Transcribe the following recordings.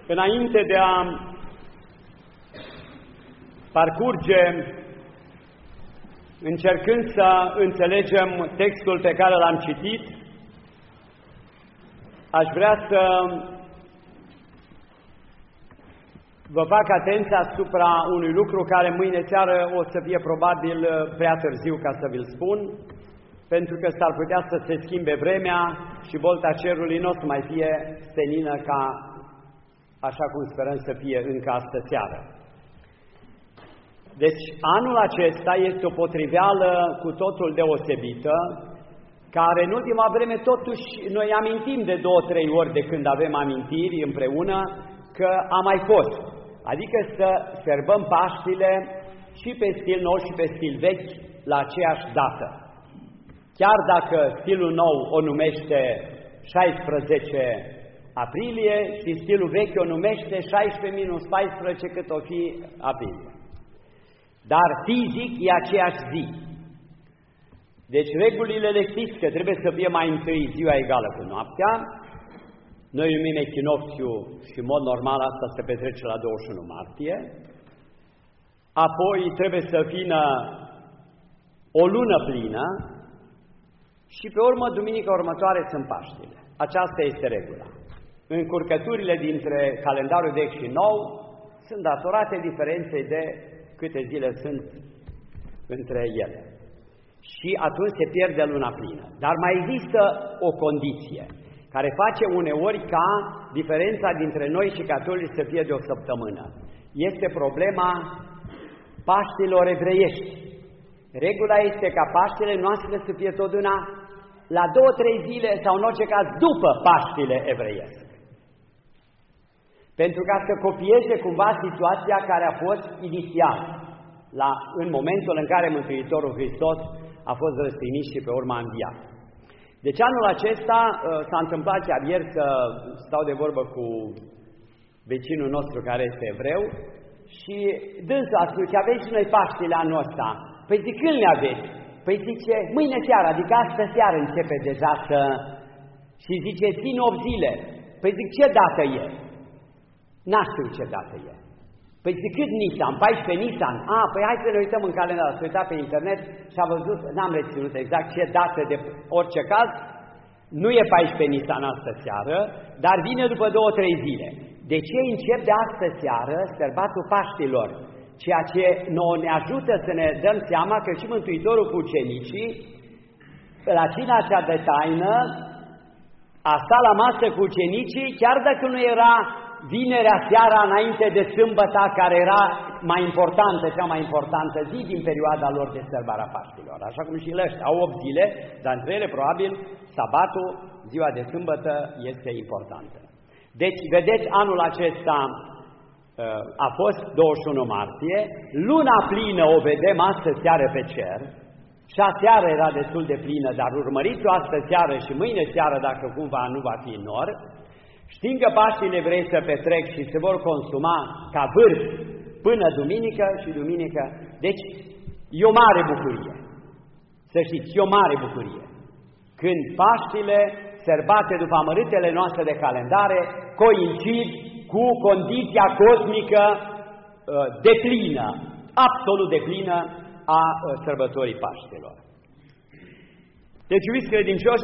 Înainte de a parcurge, încercând să înțelegem textul pe care l-am citit, aș vrea să vă fac atenția asupra unui lucru care mâine seară o să fie probabil prea târziu ca să vi-l spun, pentru că s-ar putea să se schimbe vremea și bolta cerului nu o să mai fie senină ca așa cum sperăm să fie încă astă seară. Deci anul acesta este o potriveală cu totul deosebită, care în ultima vreme totuși noi amintim de 2-3 ori de când avem amintiri împreună că a mai fost. Adică să sărbăm Paștile și pe stil nou și pe stil vechi la aceeași dată. Chiar dacă stilul nou o numește 16 aprilie și stilul vechi o numește 16 minus 14 cât o fi aprilie. Dar fizic e aceeași zi. Deci regulile le știți că trebuie să fie mai întâi ziua egală cu noaptea. Noi numim echinocțiu și în mod normal asta se petrece la 21 martie. Apoi trebuie să vină o lună plină și pe urmă duminica următoare sunt Paștile. Aceasta este regula. Încurcăturile dintre calendarul vechi și nou sunt datorate diferenței de câte zile sunt între ele. Și atunci se pierde luna plină. Dar mai există o condiție care face uneori ca diferența dintre noi și catolici să fie de o săptămână. Este problema Paștilor evreiești. Regula este ca Paștile noastre să fie totdeauna la 2-3 zile sau în orice caz după Paștile evreiesc. Pentru ca să copieze cumva situația care a fost inițial, în momentul în care Mântuitorul Hristos a fost răstignit și pe urma înviat. Deci anul acesta s-a întâmplat chiar ieri să stau de vorbă cu vecinul nostru care este evreu și dânsul a spus, aveți și noi Paștile anul ăsta. Păi zic, când le aveți? Păi zice, mâine seara, adică astă seară începe deja să... Și zice, țin 8 zile. Păi zic, ce dată e? N-a știu ce dată e. Păi zic, cât Nisan? 14 Nisan? Păi hai să ne uităm în calendar. S-a uitat pe internet și a văzut, n-am reținut exact ce dată de orice caz, nu e 14 Nisan astă seară, dar vine după 2-3 zile. De ce încep de astă seară sărbatul Paștilor? Ceea ce ne ajută să ne dăm seama că și Mântuitorul cu ucenicii, la cina cea de taină, a stat la masă cu ucenicii, chiar dacă nu era vinerea seara înainte de sâmbăta, care era mai importantă, cea mai importantă zi din perioada lor de sărbarea Paștilor. Așa cum și lăști, au 8 zile, dar între ele probabil sabatul, ziua de sâmbătă, este importantă. Deci, vedeți, anul acesta a fost 21 martie, luna plină o vedem astă seară pe cer, și aseară era destul de plină, dar urmăriți-o astă seară și mâine seară, dacă cumva nu va fi nor. Știm că Paștile vrei să petrec și se vor consuma ca vârf până duminică și duminică. Deci e o mare bucurie. Să știți, e o mare bucurie. Când Paștile, sărbate după amărâtele noastre de calendare, coincid cu condiția cosmică deplină, absolut deplină a sărbătorii Paștilor. Deci, iubiți credincioși,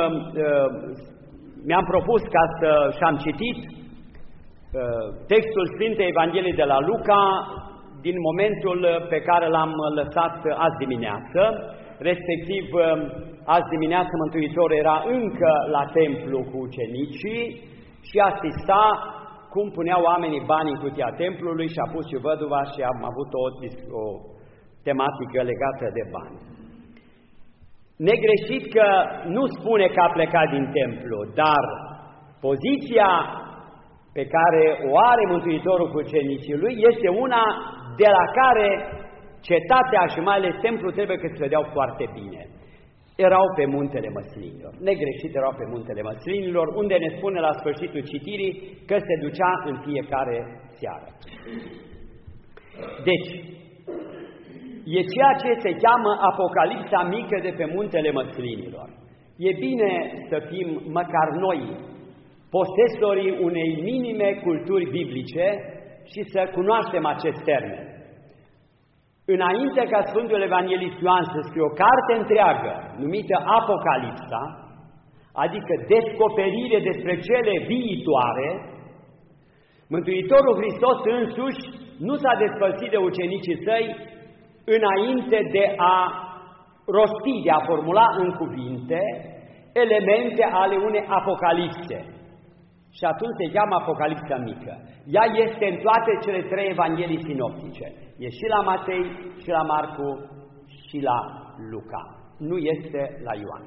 mi-am propus și am citit textul Sfintei Evangheliei de la Luca din momentul pe care l-am lăsat azi dimineață, respectiv azi dimineață Mântuitorul era încă la templu cu ucenicii și asista cum puneau oamenii bani în cutia templului și a pus și văduva și am avut o tematică legată de bani. Negreșit că nu spune că a plecat din templu, dar poziția pe care o are Mântuitorul cu ucenicii lui este una de la care cetatea și mai ales templul trebuie că se vedeau foarte bine. Erau pe Muntele Măslinilor, negreșit erau pe Muntele Măslinilor, unde ne spune la sfârșitul citirii că se ducea în fiecare seară. Deci, e ceea ce se cheamă Apocalipsa mică de pe Muntele Măslinilor. E bine să fim măcar noi posesorii unei minime culturi biblice și să cunoaștem acest termen. Înainte ca Sfântul Evanghelist Ioan să scrie o carte întreagă numită Apocalipsa, adică descoperire despre cele viitoare, Mântuitorul Hristos însuși nu s-a despărțit de ucenicii săi înainte de a rosti, de a formula în cuvinte elemente ale unei apocalipse. Și atunci se cheamă Apocalipsa mică. Ea este în toate cele trei evanghelii sinoptice. E și la Matei, și la Marcu, și la Luca. Nu este la Ioan.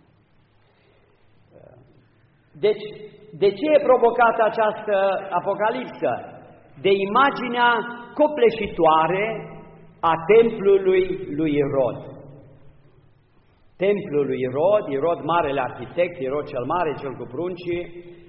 Deci, de ce e provocată această apocalipsă? De imaginea copleșitoare a templului lui Irod. Templul lui Irod, marele arhitect, Irod cel mare, cel cu pruncii,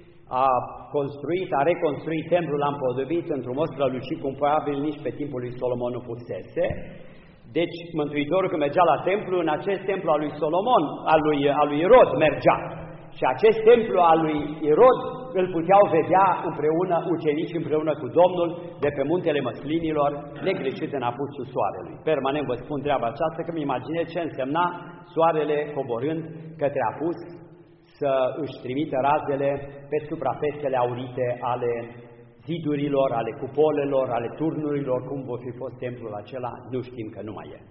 a reconstruit templul, l-a împodobit într-un mod strălucit, cum probabil nici pe timpul lui Solomon nu pusese. Deci, Mântuitorul când mergea la templu, în acest templu al lui Solomon, al lui Irod mergea. Și acest templu al lui Irod îl puteau vedea împreună ucenici, împreună cu Domnul, de pe muntele Măslinilor, negreșit în apusul soarelui. Permanent vă spun treaba aceasta, că îmi imaginez ce însemna soarele coborând către apus, să își trimită razele pe suprafețele aurite ale zidurilor, ale cupolelor, ale turnurilor, cum vor fi fost templul acela, nu știm, că nu mai e.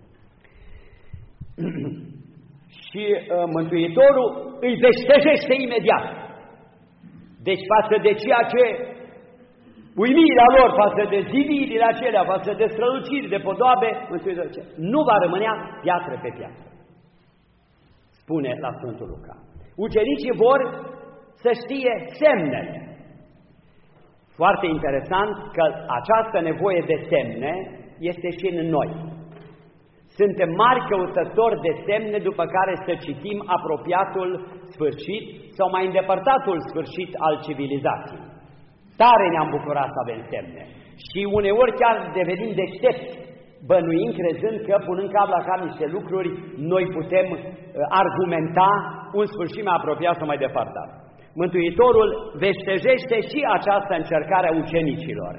Și Mântuitorul îi vestejește imediat. Deci față de ceea ce uimirea lor, față de zidirile acelea, față de străluciri, de podoabe, Mântuitorul zice, nu va rămânea piatră pe piatră. Spune la Sfântul Luca. Ucenicii vor să știe semnele. Foarte interesant că această nevoie de semne este și în noi. Suntem mari căutători de semne după care să citim apropiatul sfârșit sau mai îndepărtatul sfârșit al civilizației. Tare ne-am bucurat să avem semne și uneori chiar devenim deștepți, bănuind, crezând că, punând cap la cap niște lucruri, noi putem argumenta un sfârșit mai apropiat sau mai depărtat. Mântuitorul vestejește și această încercare a ucenicilor,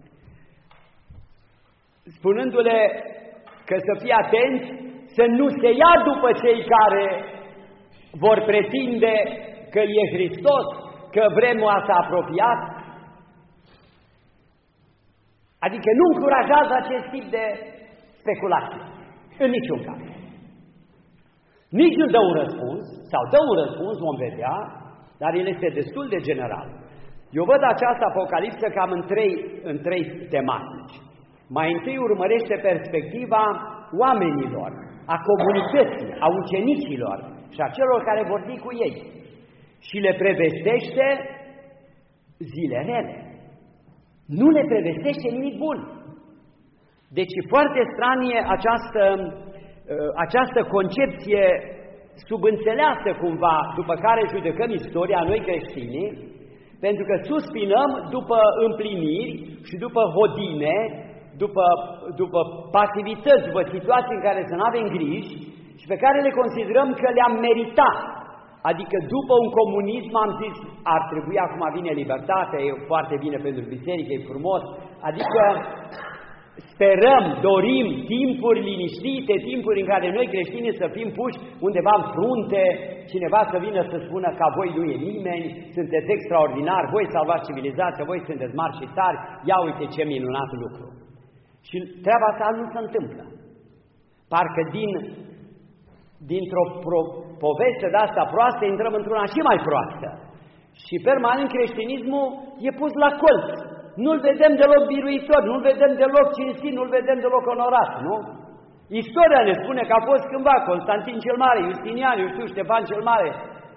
spunându-le că să fie atenți să nu se ia după cei care vor pretinde că e Hristos, că vremea s-a apropiat. Adică nu încurajează acest tip de speculație, în niciun caz. Nici nu dă un răspuns, sau dă un răspuns, vom vedea, dar el este destul de general. Eu văd această apocalipsă cam în trei tematici. Mai întâi urmărește perspectiva oamenilor, a comunității, a ucenicilor și a celor care vor fi cu ei. Și le prevestește zile rele. Nu le prevestește nimic bun. Deci e foarte stranie această concepție subînțeleasă cumva, după care judecăm istoria noi creștinii, pentru că suspinăm după împliniri și după hodine, după pasivități, după situații în care să nu avem griji și pe care le considerăm că le-am meritat. Adică după un comunism am zis, ar trebui, acum vine libertatea, e foarte bine pentru biserică, e frumos, adică sperăm, dorim timpuri liniștite, timpuri în care noi creștinii să fim puși undeva în frunte, cineva să vină să spună că voi nu e nimeni, sunteți extraordinari, voi salvați civilizația, voi sunteți mari și tari, ia uite ce minunat lucru. Și treaba asta nu se întâmplă. Parcă dintr-o poveste de asta proastă intrăm într-una și mai proastă. Și permanent creștinismul e pus la colț. Nu-l vedem deloc biruitor, nu-l vedem deloc cinstit, nu-l vedem deloc onorat, nu? Istoria ne spune că a fost cândva Constantin cel Mare, Justinian, Ștefan cel Mare.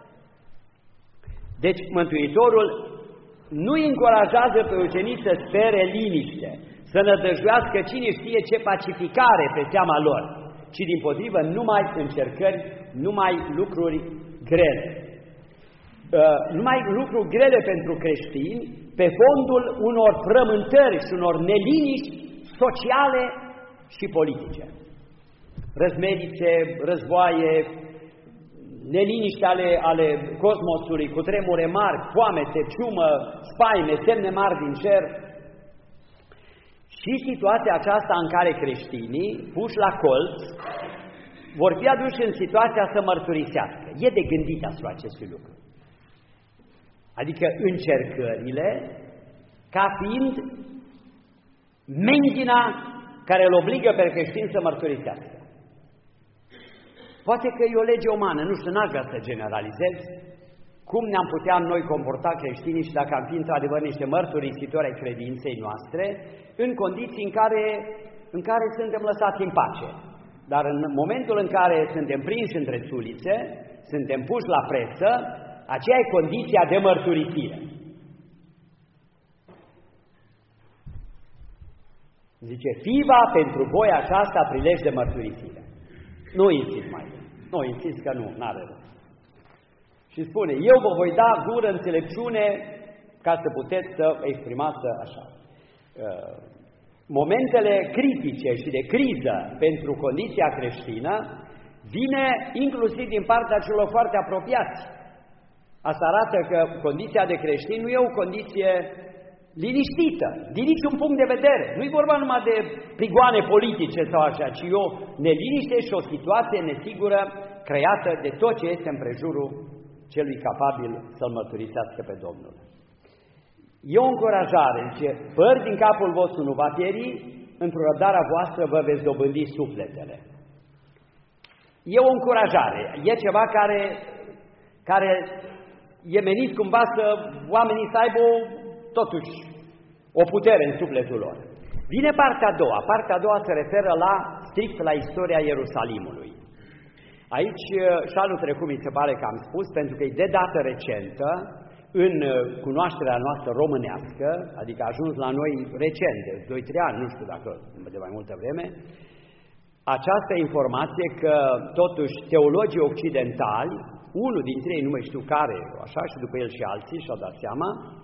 Deci Mântuitorul nu îi încurajează pe ucenici să spere liniște, să nădăjduiască cine știe ce pacificare pe seama lor, ci dimpotrivă numai încercări, numai lucruri grele. Numai lucruri grele pentru creștini, pe fondul unor frământări și unor neliniști sociale și politice. Răzmerițe, războaie, neliniște ale cosmosului, cu tremure mari, foamete, ciumă, spaime, semne mari din cer. Și situația aceasta în care creștinii, puși la colț, vor fi aduși în situația să mărturisească. E de gândit asupra acestui lucru. Adică încercările ca fiind mengina care îl obligă pe creștin să mărturisească. Poate că e o lege umană, nu știu, n-aș vrea să generalizez. Cum ne-am putea noi comporta creștinii și dacă am fi într-adevăr niște mărturisitori ai credinței noastre, în condiții în care suntem lăsați în pace. Dar în momentul în care suntem prinși între sulițe, suntem puși la presă, aceea e condiția de mărturisire. Zice, fiva pentru voi aceasta prilej de mărturisire. Nu insist mai mult. Nu insist că nu, n-are rost. Și spune, eu vă voi da gură înțelepciune ca să puteți să exprimați așa. Momentele critice și de criză pentru condiția creștină vine inclusiv din partea celor foarte apropiați. Asta arată că condiția de creștin nu e o condiție liniștită, din niciun punct de vedere. Nu-i vorba numai de prigoane politice sau așa, ci o neliniște și o situație nesigură creată de tot ce este împrejurul celui capabil să-L mărturisească pe Domnul. E o încurajare, zice, fără din capul vostru nu va pieri, într-o răbdarea voastră vă veți dobândi sufletele. E o încurajare, e ceva care e menit cumva să oamenii să aibă totuși o putere în sufletul lor. Vine partea a doua. Partea a doua se referă strict la istoria Ierusalimului. Aici, și anul trecut mi se pare că am spus, pentru că e de dată recentă, în cunoașterea noastră românească, adică a ajuns la noi recent, de 2-3 ani, nu știu dacă de mai multă vreme, această informație că totuși teologii occidentali, unul dintre ei, nu mai știu care, așa, și după el și alții și-au dat seama,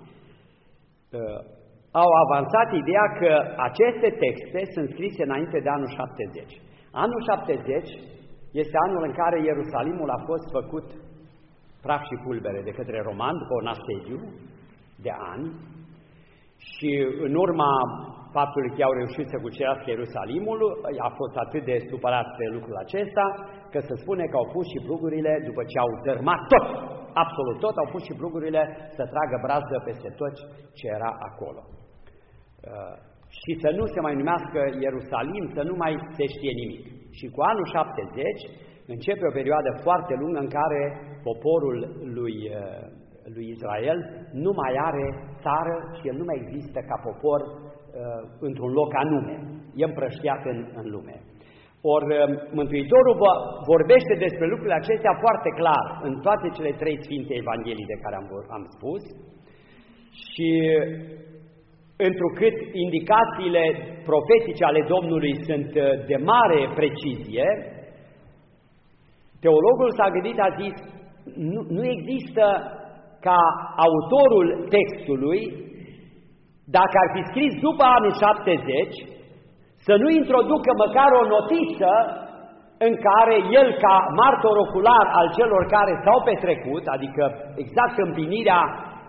au avansat ideea că aceste texte sunt scrise înainte de anul 70. Anul 70 este anul în care Ierusalimul a fost făcut praf și pulbere de către romani după un asediu de ani și în urma faptului că au reușit să cucerească Ierusalimul, a fost atât de supărat pe lucrul acesta, că se spune că au pus și plugurile, după ce au dărmat tot, absolut tot, au pus și plugurile să tragă brazdă peste tot ce era acolo. Și să nu se mai numească Ierusalim, să nu mai se știe nimic. Și cu anul 70 începe o perioadă foarte lungă în care poporul lui Israel nu mai are țară și el nu mai există ca popor într-un loc anume, e împrăștiat în lume. Ori Mântuitorul vorbește despre lucrurile acestea foarte clar în toate cele 3 Sfinte Evanghelii de care am spus și întrucât indicațiile profetice ale Domnului sunt de mare precizie, teologul s-a gândit, a zis, nu există ca autorul textului, dacă ar fi scris după anul 70, să nu introducă măcar o notiță în care el, ca martor ocular al celor care s-au petrecut, adică exact împlinirea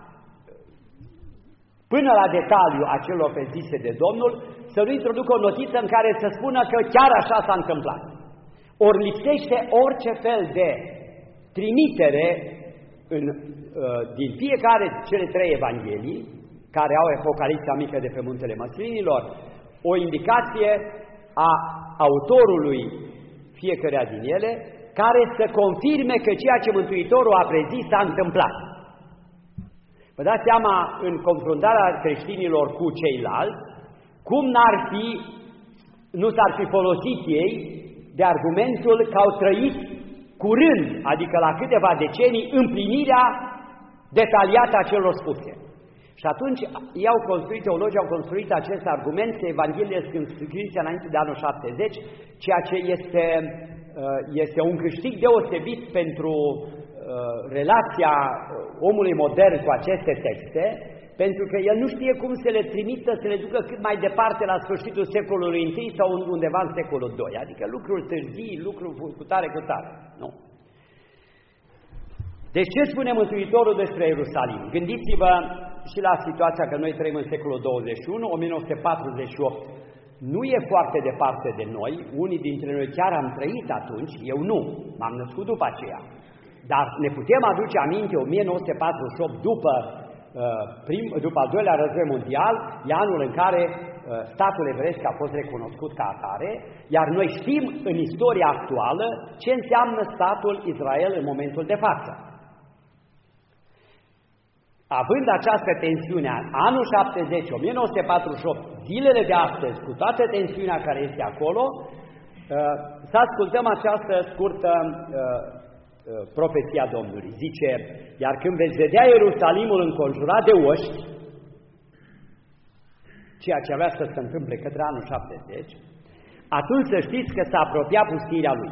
până la detaliu a celor prezise de Domnul, să nu introducă o notiță în care să spună că chiar așa s-a întâmplat. Ori lipsește orice fel de trimitere din fiecare cele 3 evanghelii, care au Apocalipsa mică de pe Muntele Măslinilor, o indicație a autorului fiecăreia din ele, care să confirme că ceea ce Mântuitorul a prezis s-a întâmplat. Vă dați seama, în confruntarea creștinilor cu ceilalți, cum nu s-ar fi folosit ei de argumentul că au trăit curând, adică la câteva decenii, împlinirea detaliată a celor spuse. Și atunci teologii au construit acest argument că Evangheliile sunt scrise înainte de anul 70, ceea ce este un câștig deosebit pentru relația omului modern cu aceste texte, pentru că el nu știe cum să le trimită, să le ducă cât mai departe la sfârșitul secolului I sau undeva în secolul II, adică lucruri târzii, lucruri cu tare, nu? Deci ce spune Mântuitorul despre Ierusalim? Gândiți-vă și la situația că noi trăim în secolul 21, 1948. Nu e foarte departe de noi, unii dintre noi chiar am trăit atunci, eu nu, m-am născut după aceea. Dar ne putem aduce aminte 1948 după al doilea război mondial, e anul în care statul evresc a fost recunoscut ca atare, iar noi știm în istoria actuală ce înseamnă statul Israel în momentul de față. Având această tensiune, anul 70, 1948, zilele de astăzi, cu toată tensiunea care este acolo, să ascultăm această scurtă profeția Domnului. Zice, iar când veți vedea Ierusalimul înconjurat de oști, ceea ce avea să se întâmple către anul 70, atunci să știți că s-a apropiat pustirea lui.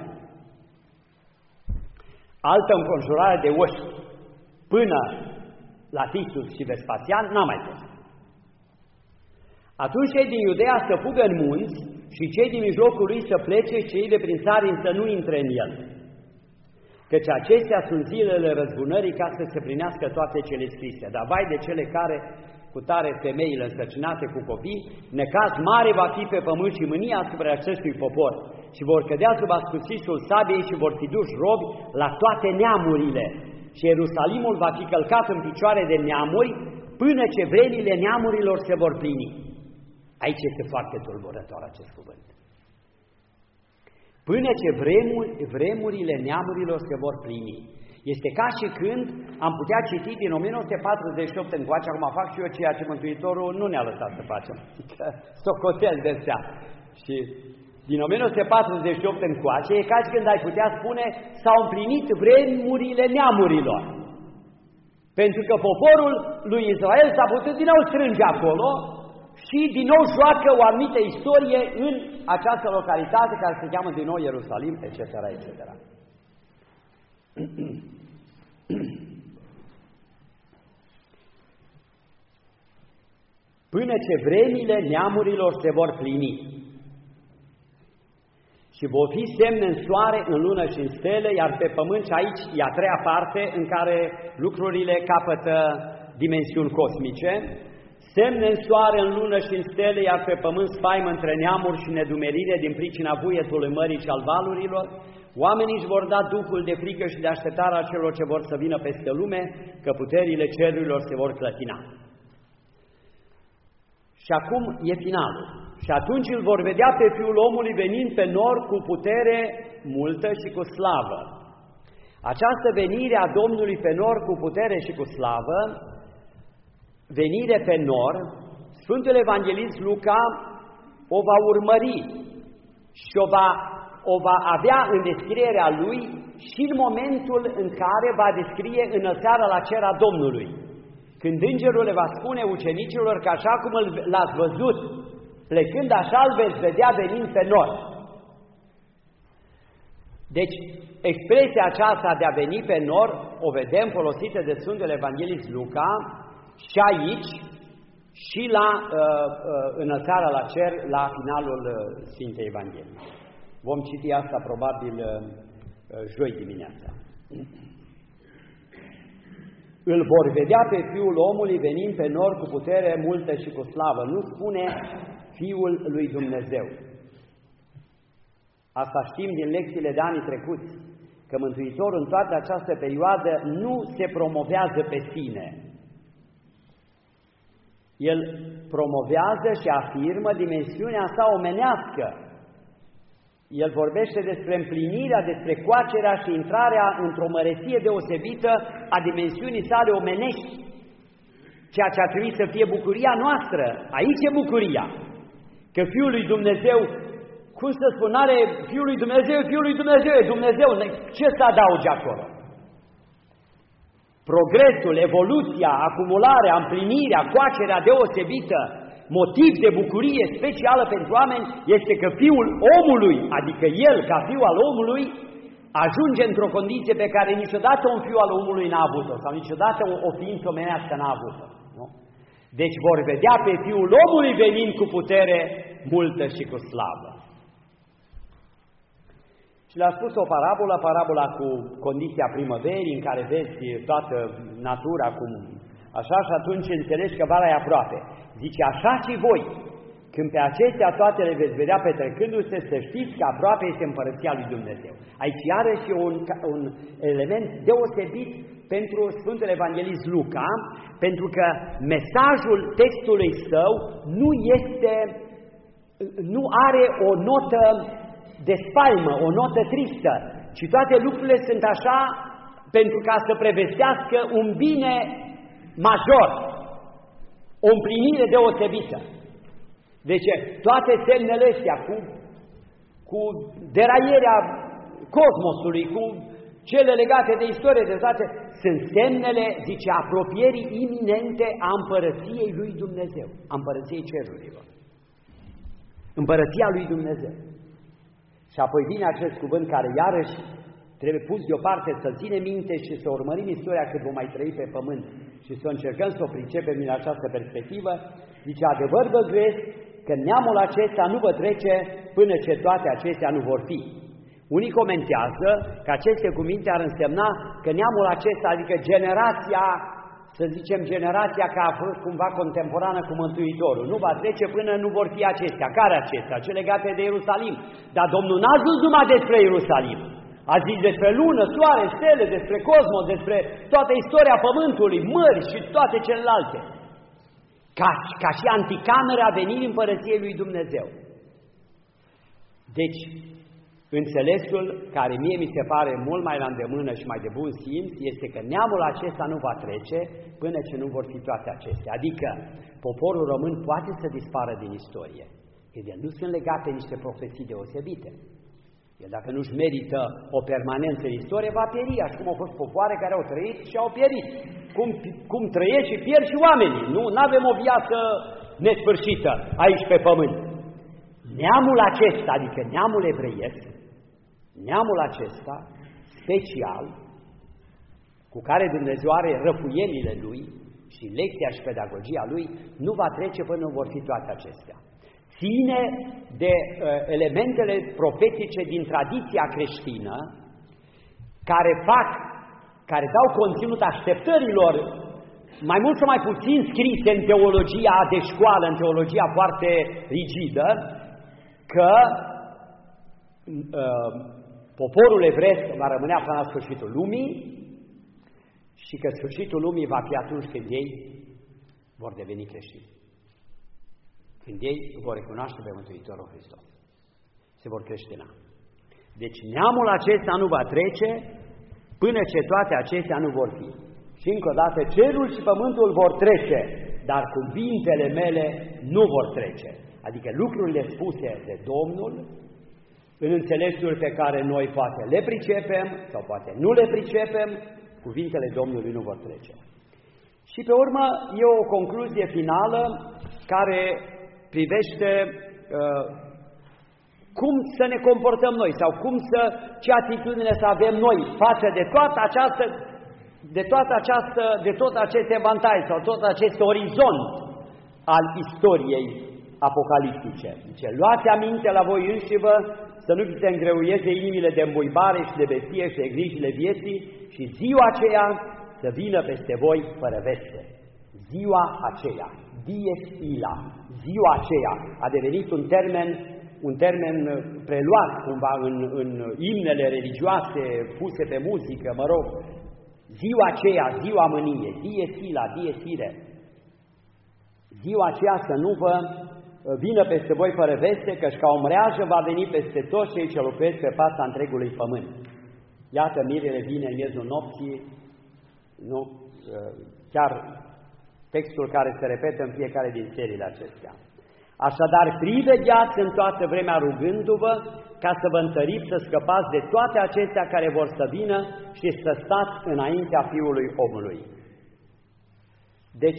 Altă înconjurare de oști până la Titus și Vespasian n-a mai fost. Atunci cei din Iudeea să fugă în munți și cei din mijlocul lui să plece și cei de prin țarini să nu intre în el. Căci acestea sunt zilele răzbunării ca să se plinească toate cele scrise. Dar vai de cele care, cu tare femeile însărcinate cu copii, necaz mare va fi pe pământ și mânia asupra acestui popor. Și vor cădea sub ascuțișul sabiei și vor fi duși robi la toate neamurile. Și Ierusalimul va fi călcat în picioare de neamuri până ce vremile neamurilor se vor plini. Aici este foarte tulburător acest cuvânt. Până ce vremurile neamurilor se vor plini. Este ca și când am putea citi din 1948 încoace, acum fac și eu ceea ce Mântuitorul nu ne-a lăsat să facem, socotel de astea. Și din 1948 încoace e ca și când ai putea spune s-au împlinit vremurile neamurilor. Pentru că poporul lui Israel s-a putut din nou strânge acolo și din nou joacă o anumită istorie în această localitate care se cheamă din nou Ierusalim, etc., etc. Până ce vremile neamurilor se vor plini și vor fi semne în soare, în lună și în stele, iar pe pământ, și aici e a treia parte în care lucrurile capătă dimensiuni cosmice, semne în soare, în lună și în stele, iar pe pământ spaimă între neamuri și nedumerire din pricina vuietului mării și al valurilor, oamenii își vor da duhul de frică și de așteptare a celor ce vor să vină peste lume, că puterile cerurilor se vor clătina. Și acum e finalul. Și atunci îl vor vedea pe Fiul omului venind pe nor cu putere multă și cu slavă. Această venire a Domnului pe nor cu putere și cu slavă, venire pe nor, Sfântul Evanghelist Luca o va urmări și o va avea în descrierea lui și în momentul în care va descrie înălțarea la cer a Domnului. Când îngerul le va spune ucenicilor că așa cum l-ați văzut plecând, așa îl veți vedea venind pe nor. Deci, expresia aceasta de a veni pe nor o vedem folosită de Sfântul Evanghelist Luca și aici și la înălțarea la cer, la finalul Sfintei Evangheliei. Vom citi asta probabil joi dimineața. Îl vor vedea pe Fiul omului venind pe nor cu putere multă și cu slavă. Nu spune Fiul lui Dumnezeu. Asta știm din lecțiile de anii trecuți, că Mântuitorul în toată această perioadă nu se promovează pe sine. El promovează și afirmă dimensiunea sa omenească. El vorbește despre împlinirea, despre coacerea și intrarea într-o măreție deosebită a dimensiunii sale omenești, ceea ce ar trebui să fie bucuria noastră. Aici e bucuria, că Fiul lui Dumnezeu, cum să spun, are Fiul lui Dumnezeu, Fiul lui Dumnezeu, e Dumnezeu, ce să adauge acolo? Progresul, evoluția, acumularea, împlinirea, coacerea deosebită, motiv de bucurie specială pentru oameni este că Fiul omului, adică El ca Fiu al omului, ajunge într-o condiție pe care niciodată un Fiu al omului n-a avut-o, sau niciodată o ființă omenească n-a avut-o. Nu? Deci vor vedea pe Fiul omului venind cu putere multă și cu slavă. Și le-a spus o parabolă, parabola cu condiția primăverii, în care vezi toată natura cum așa, și atunci înțelegi că vara e aproape. Zice, așa și voi, când pe acestea toate le veți vedea petrecându-se, să știți că aproape este împărăția lui Dumnezeu. Aici iarăși un element deosebit pentru Sfântul Evanghelist Luca, pentru că mesajul textului său nu are o notă de spaimă, o notă tristă, ci toate lucrurile sunt așa pentru ca să prevestească un bine major, o împlinire deosebită. Deci toate semnele astea cu deraierea cosmosului, cu cele legate de istorie, de toate, sunt semnele, zice, apropierii iminente a împărăției lui Dumnezeu, a împărăției cerurilor. Împărăția lui Dumnezeu. Și apoi vine acest cuvânt care iarăși trebuie pus deoparte, să-l ținem minte și să urmărim istoria cât vom mai trăi pe pământ și să încercăm să o pricepem din această perspectivă. Zice, adevăr vă gresc că neamul acesta nu vă trece până ce toate acestea nu vor fi. Unii comentează că aceste cuvinte ar însemna că neamul acesta, adică generația, să zicem generația care a fost cumva contemporană cu Mântuitorul, nu va trece până nu vor fi acestea. Care acestea? Cele legate de Ierusalim. Dar Domnul n-a zis numai despre Ierusalim. A zis despre lună, soare, stele, despre cosmos, despre toată istoria Pământului, mări și toate celelalte. Ca și anticamera venirii împărăției lui Dumnezeu. Deci, înțelesul care mie mi se pare mult mai la îndemână și mai de bun simț este că neamul acesta nu va trece până ce nu vor fi toate acestea. Adică poporul român poate să dispară din istorie. Ele nu sunt legate niște profeții deosebite. El dacă nu-și merită o permanență în istorie, va pieri, așa cum au fost popoare care au trăit și au pierit. Cum trăiesc și pierd și oamenii. Nu avem o viață nesfârșită aici pe pământ. Neamul acesta, adică neamul evreiesc, neamul acesta special, cu care Dumnezeu are răfuielile lui și lecția și pedagogia lui, nu va trece până nu vor fi toate acestea. Ține de elementele profetice din tradiția creștină, care dau conținut așteptărilor, mai mult sau mai puțin scrise în teologia de școală, în teologia foarte rigidă, că poporul evresc va rămâne până la sfârșitul lumii și că sfârșitul lumii va fi atunci când ei vor deveni creștini. Când ei vor recunoaște pe Mântuitorul Hristos. Se vor creștina. Deci neamul acesta nu va trece până ce toate acestea nu vor fi. Și încă o dată, cerul și pământul vor trece, dar cuvintele mele nu vor trece. Adică lucrurile spuse de Domnul, în înțelesul pe care noi poate le pricepem sau poate nu le pricepem, cuvintele Domnului nu vor trece. Și pe urmă e o concluzie finală care privește cum să ne comportăm noi sau ce atitudine să avem noi față de tot acest evantai sau tot acest orizont al istoriei apocaliptice. Zice, luați aminte la voi înșivă să nu vi se îngreuieze inimile de îmbuibare și de bestie și de grijile vieții și ziua aceea să vină peste voi fără veste. Ziua aceea, dies illa, ziua aceea, a devenit un termen preluat cumva în imnele religioase puse pe muzică, mă rog. Ziua aceea, ziua mânie, dies illa, dies ire. Ziua aceea să nu vă vină peste voi fără veste, căci ca o mreajă va veni peste toți cei ce locuiesc pe fața întregului pământ. Iată, mirele vine în miezul nopții, nu? Chiar textul care se repetă în fiecare din seriile acestea. Așadar, privegheați în toată vremea rugându-vă ca să vă întăriți, să scăpați de toate acestea care vor să vină și să stați înaintea Fiului Omului. Deci,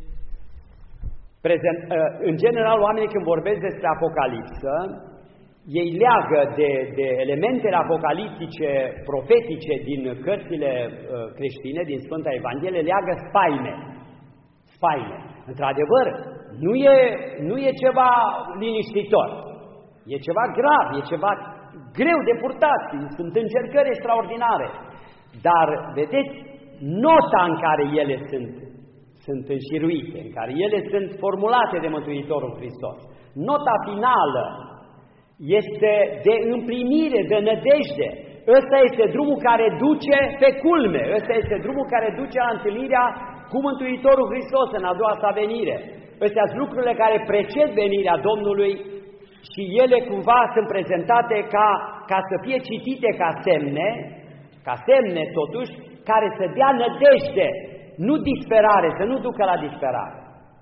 în general, oamenii când vorbesc despre Apocalipsă, ei leagă de elementele apocaliptice, profetice din cărțile creștine, din Sfânta Evanghelie, leagă spaime. Într-adevăr, nu e ceva liniștitor, e ceva grav, e ceva greu de purtat, sunt încercări extraordinare. Dar, vedeți, nota în care ele sunt înșiruite, în care ele sunt formulate de Mântuitorul Hristos, nota finală este de împlinire, de nădejde. Ăsta este drumul care duce pe culme, ăsta este drumul care duce la întâlnirea cu Mântuitorul Hristos în a doua sa venire. Astea sunt lucrurile care preced venirea Domnului și ele cumva sunt prezentate ca să fie citite ca semne totuși, care să dea nădejde, nu disperare, să nu ducă la disperare.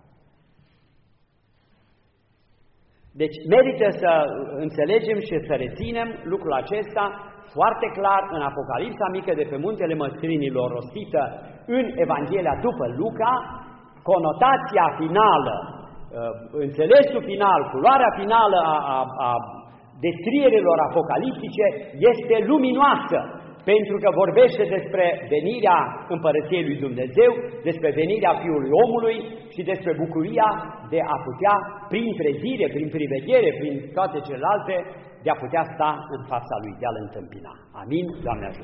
Deci merită să înțelegem și să reținem lucrul acesta foarte clar în Apocalipsa mică de pe Muntele Măslinilor, rostită în Evanghelia după Luca. Conotația finală, înțelesul final, culoarea finală a descrierilor apocaliptice este luminoasă, pentru că vorbește despre venirea Împărăției lui Dumnezeu, despre venirea Fiului Omului și despre bucuria de a putea, prin trezire, prin priveghere, prin toate celelalte, de a putea sta în fața Lui, de a-L întâmpina. Amin? Doamne ajută!